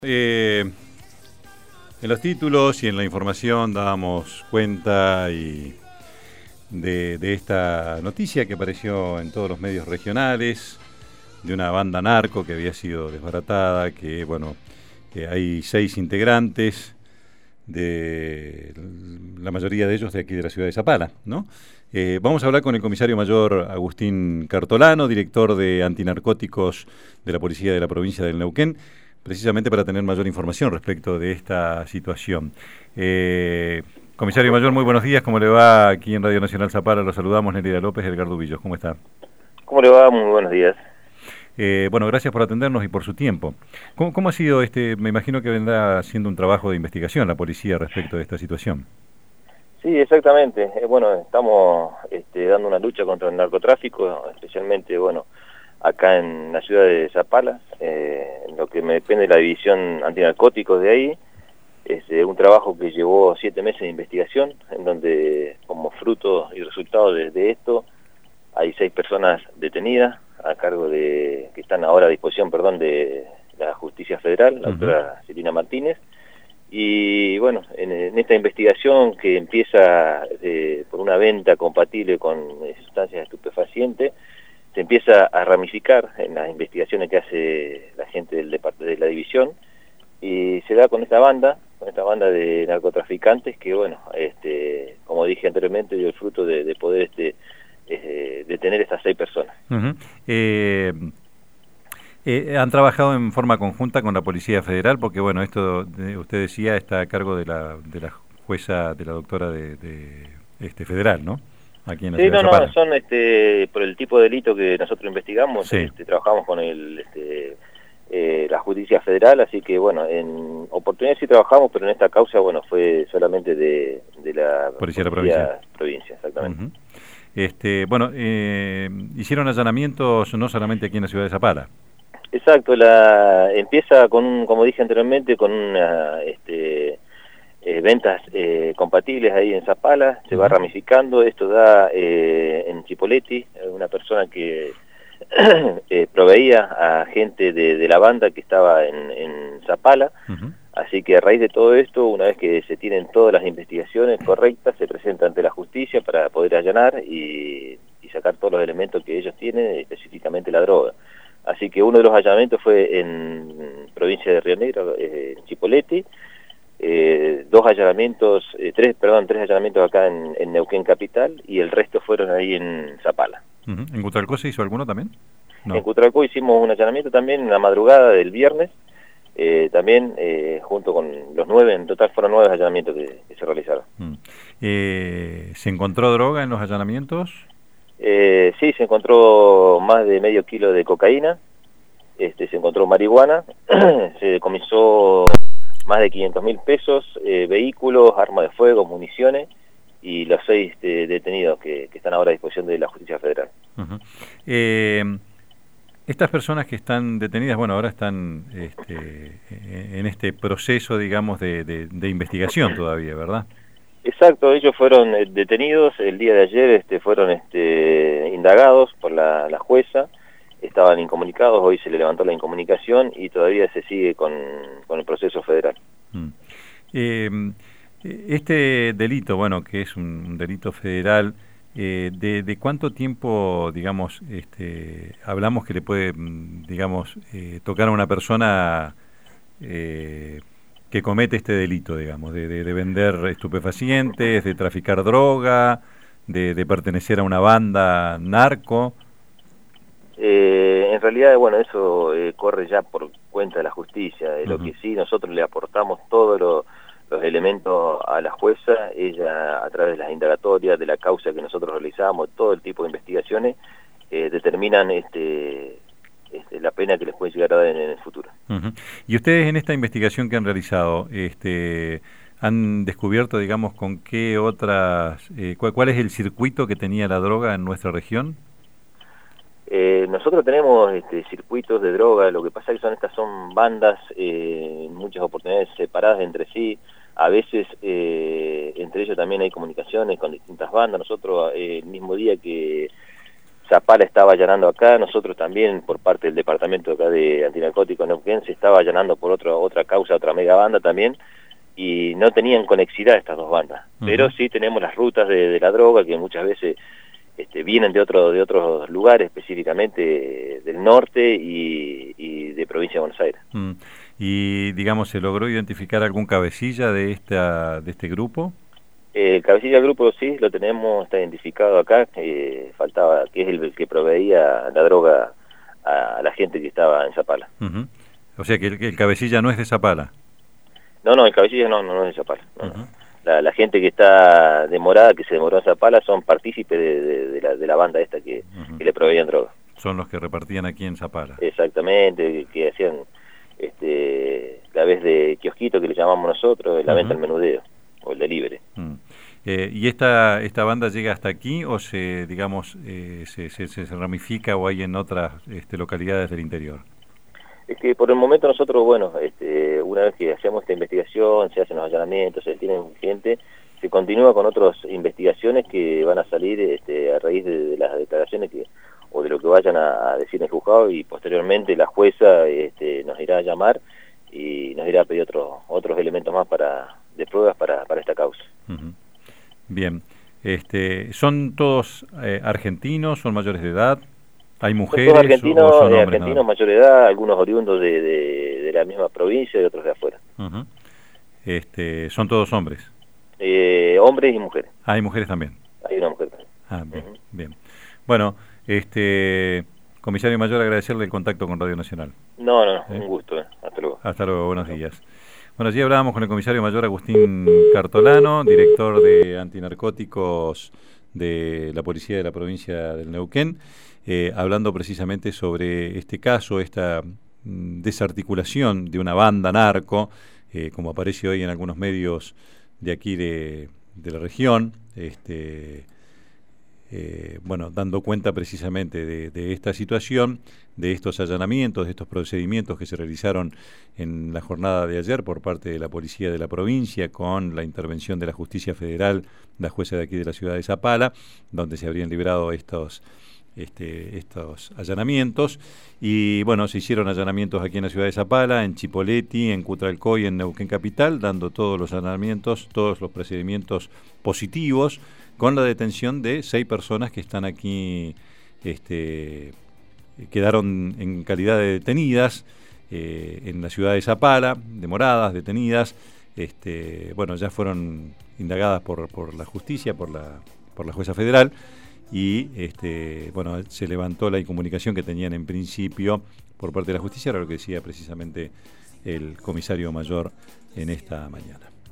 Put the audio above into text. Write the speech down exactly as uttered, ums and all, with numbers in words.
Eh, en los títulos y en la información dábamos cuenta y de, de esta noticia que apareció en todos los medios regionales de una banda narco que había sido desbaratada, que bueno, que hay seis integrantes, de la mayoría de ellos de aquí de la ciudad de Zapala, ¿no? Eh, vamos a hablar con el comisario mayor Agustín Cartolano, director de antinarcóticos de la Policía de la provincia del Neuquén, precisamente para tener mayor información respecto de esta situación. Eh, comisario mayor, muy buenos días. ¿Cómo le va? Aquí en Radio Nacional Zapala los saludamos, Nerida López, Edgardo Villos. ¿Cómo está? ¿Cómo le va? Muy buenos días. Eh, bueno, gracias por atendernos y por su tiempo. ¿Cómo, ¿Cómo ha sido este? Me imagino que vendrá haciendo un trabajo de investigación la policía respecto de esta situación. Sí, exactamente. Eh, bueno, estamos este, dando una lucha contra el narcotráfico, especialmente, bueno, acá en la ciudad de Zapala, eh, en lo que me depende de la división antinarcóticos de ahí. Es eh, un trabajo que llevó siete meses de investigación, en donde como fruto y resultado de, de esto hay seis personas detenidas a cargo de, que están ahora a disposición, perdón, de la Justicia Federal, la Uh-huh. doctora Celina Martínez. Y bueno, en, en esta investigación que empieza eh, por una venta compatible con eh, sustancias estupefacientes, se empieza a ramificar en las investigaciones que hace la gente del departamento de la división, y se da con esta banda, con esta banda de narcotraficantes que, bueno, este, como dije anteriormente, dio el fruto de, de poder este, eh, detener estas seis personas. Uh-huh. eh, eh, ¿Han trabajado en forma conjunta con la Policía Federal? Porque, bueno, esto, de, usted decía, está a cargo de la, de la jueza, de la doctora de, de este federal, ¿no? Aquí en la Sí, ciudad no, de Zapala. no, son este, por el tipo de delito que nosotros investigamos, Sí. este, trabajamos con el... Este, Eh, la Justicia Federal, así que bueno, en oportunidades sí trabajamos, pero en esta causa, bueno, fue solamente de, de la Policía de la Policía provincia. provincia, exactamente. Uh-huh. Este, bueno, eh, hicieron allanamientos no solamente aquí en la ciudad de Zapala. Exacto, la empieza con, un, como dije anteriormente, con una, este, eh, ventas eh, compatibles ahí en Zapala, se uh-huh. va ramificando, esto da eh, en Chipoleti, una persona que eh, proveía a gente de, de la banda que estaba en, en Zapala. Uh-huh. Así que a raíz de todo esto, una vez que se tienen todas las investigaciones correctas, se presenta ante la justicia para poder allanar y, y sacar todos los elementos que ellos tienen, específicamente la droga. Así que uno de los allanamientos fue en provincia de Río Negro, eh, en Chipoleti, eh, dos allanamientos, eh, tres, perdón, tres allanamientos acá en, en Neuquén capital, y el resto fueron ahí en Zapala. Uh-huh. ¿En Cutralcó se hizo alguno también? No. En Cutralcó hicimos un allanamiento también en la madrugada del viernes, eh, también eh, junto con los nueve, en total fueron nueve allanamientos que, que se realizaron. Uh-huh. eh, ¿Se encontró droga en los allanamientos? Eh, sí, se encontró más de medio kilo de cocaína, este, se encontró marihuana, se decomisó más de quinientos mil pesos, eh, vehículos, armas de fuego, municiones, y los seis de, detenidos que, que están ahora a disposición de la Justicia Federal. Uh-huh. eh, estas personas que están detenidas, bueno, ahora están este, en este proceso, digamos, de, de, de investigación todavía, ¿verdad? Exacto, ellos fueron detenidos el día de ayer, este, fueron este, indagados por la, la jueza, estaban incomunicados, hoy se le levantó la incomunicación y todavía se sigue con, con el proceso federal. Mm. Eh, este delito, bueno, que es un delito federal, eh, de, ¿de cuánto tiempo, digamos, este, hablamos que le puede, digamos, eh, tocar a una persona eh, que comete este delito, digamos, de, de, de vender estupefacientes, de traficar droga, de, de pertenecer a una banda narco? Eh, en realidad, bueno, eso eh, corre ya por cuenta de la justicia. Eh, uh-huh. Lo que sí, nosotros le aportamos todos lo, los elementos a la jueza, ella a través de las indagatorias, de la causa que nosotros realizamos, todo el tipo de investigaciones, eh, determinan este, este, la pena que les puede llegar a dar en, en el futuro. Uh-huh. Y ustedes en esta investigación que han realizado, este, ¿han descubierto, digamos, con qué otras, eh, cuál, cuál es el circuito que tenía la droga en nuestra región? Eh, nosotros tenemos este, circuitos de droga, lo que pasa es que son estas son bandas, eh, en muchas oportunidades separadas entre sí, a veces eh, entre ellos también hay comunicaciones con distintas bandas. Nosotros eh, el mismo día que Zapala estaba allanando acá, nosotros también por parte del departamento acá de antinarcóticos Neuquén se estaba allanando por otro, otra causa, otra mega banda también, y no tenían conexidad estas dos bandas, uh-huh. pero sí tenemos las rutas de, de la droga que muchas veces este, vienen de, otro, de otros lugares, específicamente del norte y, y de provincia de Buenos Aires. Mm. Y digamos, ¿se logró identificar algún cabecilla de, esta, de este grupo? El eh, cabecilla del grupo sí, lo tenemos, está identificado acá, eh, faltaba, que es el que proveía la droga a, a la gente que estaba en Zapala. Uh-huh. O sea que el, el cabecilla no es de Zapala. No, no, el cabecilla no, no, no es de Zapala. No, uh-huh. no. La, la gente que está demorada, que se demoró en Zapala, son partícipes de, de, de, la, de la banda esta que, uh-huh. que le proveían droga. Son los que repartían aquí en Zapala. Exactamente, que, que hacían este, la vez de kiosquito que le llamamos nosotros, la uh-huh. venta al menudeo o el delivery. Uh-huh. Eh, ¿Y esta esta banda llega hasta aquí o se digamos eh, se, se, se ramifica o hay en otras este, localidades del interior? Es que por el momento nosotros, bueno, este, una vez que hacemos esta investigación, se hacen los allanamientos, se tienen gente, se continúa con otras investigaciones que van a salir este, a raíz de, de las declaraciones que o de lo que vayan a, a decir en el juzgado, y posteriormente la jueza este, nos irá a llamar y nos irá a pedir otros otros elementos más para de pruebas para, para esta causa. Uh-huh. Bien, este, ¿son todos eh, argentinos, son mayores de edad? ¿Hay mujeres? Son argentinos, o son eh, hombres, argentinos mayor de edad, algunos oriundos de, de, de la misma provincia y otros de afuera. Uh-huh. Este, ¿son todos hombres? Eh, hombres y mujeres. Ah, hay mujeres también. Hay una mujer también. Ah, bien, uh-huh. bien. Bueno, este, comisario mayor, agradecerle el contacto con Radio Nacional. No, no, ¿Eh? un gusto. Eh. Hasta luego. Hasta luego, buenos días. Bueno, allí hablábamos con el comisario mayor Agustín Cartolano, director de antinarcóticos de la Policía de la Provincia del Neuquén, eh, hablando precisamente sobre este caso, esta mm, desarticulación de una banda narco, eh, como aparece hoy en algunos medios de aquí de, de la región, este, eh, bueno, dando cuenta precisamente de, de esta situación, de estos allanamientos, de estos procedimientos que se realizaron en la jornada de ayer por parte de la Policía de la Provincia, con la intervención de la Justicia Federal, la jueza de aquí de la ciudad de Zapala, donde se habrían librado estos Este, estos allanamientos. Y bueno, se hicieron allanamientos aquí en la ciudad de Zapala, en Chipoleti, en Cutralcó y en Neuquén Capital, dando todos los allanamientos, todos los procedimientos positivos, con la detención de seis personas que están aquí, este, quedaron en calidad de detenidas eh, en la ciudad de Zapala, demoradas, detenidas, este, bueno, ya fueron indagadas por, por la justicia, por la, por la jueza federal. Y este, bueno, se levantó la incomunicación que tenían en principio por parte de la justicia, era lo que decía precisamente el comisario mayor en esta mañana.